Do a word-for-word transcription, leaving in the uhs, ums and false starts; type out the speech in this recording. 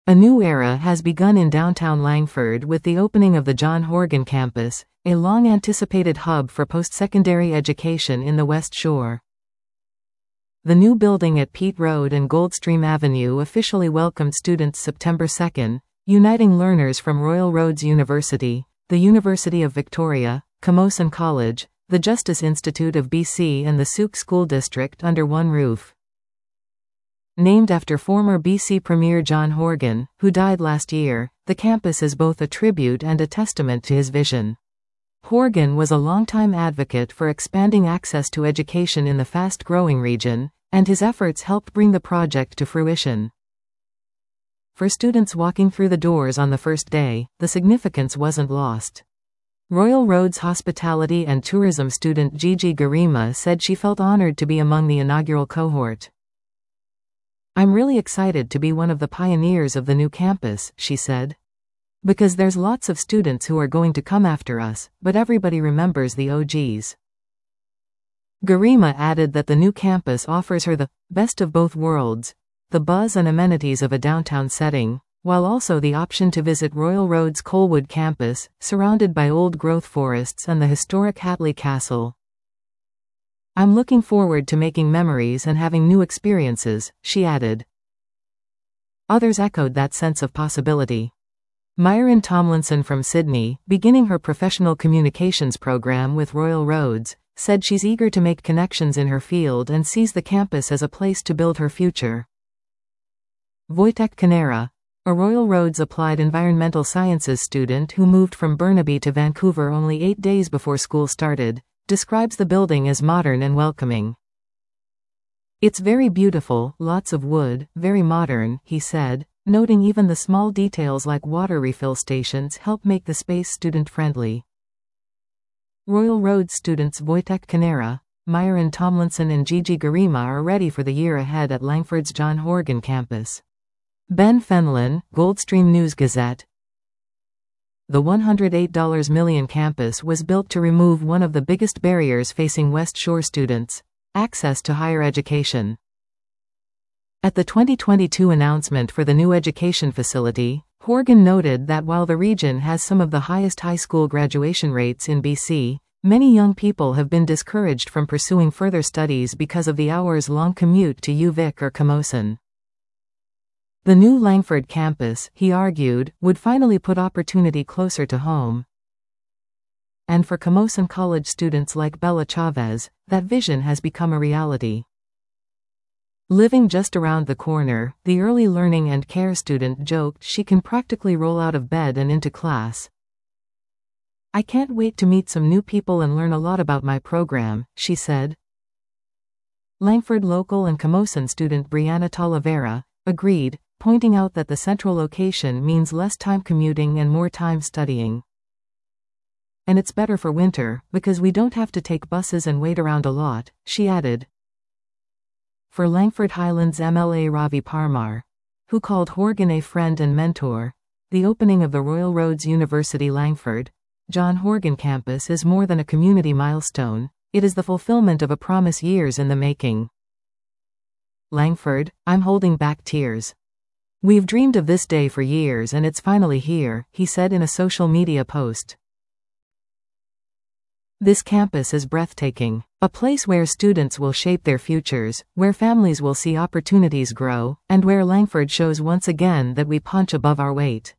A new era has begun in downtown Langford with the opening of the John Horgan campus, a long-anticipated hub for post-secondary education in the West Shore. The new building at Peat Road and Goldstream Avenue officially welcomed students September second, uniting learners from Royal Roads University, the University of Victoria, Camosun College, the Justice Institute of B C and the Souk School District under one roof. Named after former B C Premier John Horgan, who died last year, the campus is both a tribute and a testament to his vision. Horgan was a longtime advocate for expanding access to education in the fast-growing region, and his efforts helped bring the project to fruition. For students walking through the doors on the first day, the significance wasn't lost. Royal Roads hospitality and tourism student Gigi Garima said she felt honored to be among the inaugural cohort. "I'm really excited to be one of the pioneers of the new campus," she said. "Because there's lots of students who are going to come after us, but everybody remembers the O Gs." Garima added that the new campus offers her the best of both worlds, the buzz and amenities of a downtown setting, while also the option to visit Royal Roads Colwood campus, surrounded by old-growth forests and the historic Hatley Castle. "I'm looking forward to making memories and having new experiences," she added. Others echoed that sense of possibility. Myron Tomlinson from Sydney, beginning her professional communications program with Royal Roads, said she's eager to make connections in her field and sees the campus as a place to build her future. Wojtek Kanera, a Royal Roads Applied Environmental Sciences student who moved from Burnaby to Vancouver only eight days before school started, describes the building as modern and welcoming. "It's very beautiful, lots of wood, very modern," he said, noting even the small details like water refill stations help make the space student-friendly. Royal Roads students Wojtek Kanera, Myron Tomlinson and Gigi Garima are ready for the year ahead at Langford's John Horgan campus. Ben Fenlon, Goldstream News Gazette. The one hundred eight million dollars campus was built to remove one of the biggest barriers facing West Shore students: access to higher education. At the twenty twenty-two announcement for the new education facility, Horgan noted that while the region has some of the highest high school graduation rates in B C, many young people have been discouraged from pursuing further studies because of the hours-long commute to U Vic or Camosun. The new Langford campus, he argued, would finally put opportunity closer to home. And for Camosun College students like Bella Chavez, that vision has become a reality. Living just around the corner, the early learning and care student joked she can practically roll out of bed and into class. "I can't wait to meet some new people and learn a lot about my program," she said. Langford local and Camosun student Brianna Talavera agreed, pointing out that the central location means less time commuting and more time studying. "And it's better for winter, because we don't have to take buses and wait around a lot," she added. For Langford Highlands M L A Ravi Parmar, who called Horgan a friend and mentor, the opening of the Royal Roads University Langford, John Horgan campus is more than a community milestone, it is the fulfillment of a promise years in the making. "Langford, I'm holding back tears. We've dreamed of this day for years and it's finally here," he said in a social media post. "This campus is breathtaking. A place where students will shape their futures, where families will see opportunities grow, and where Langford shows once again that we punch above our weight."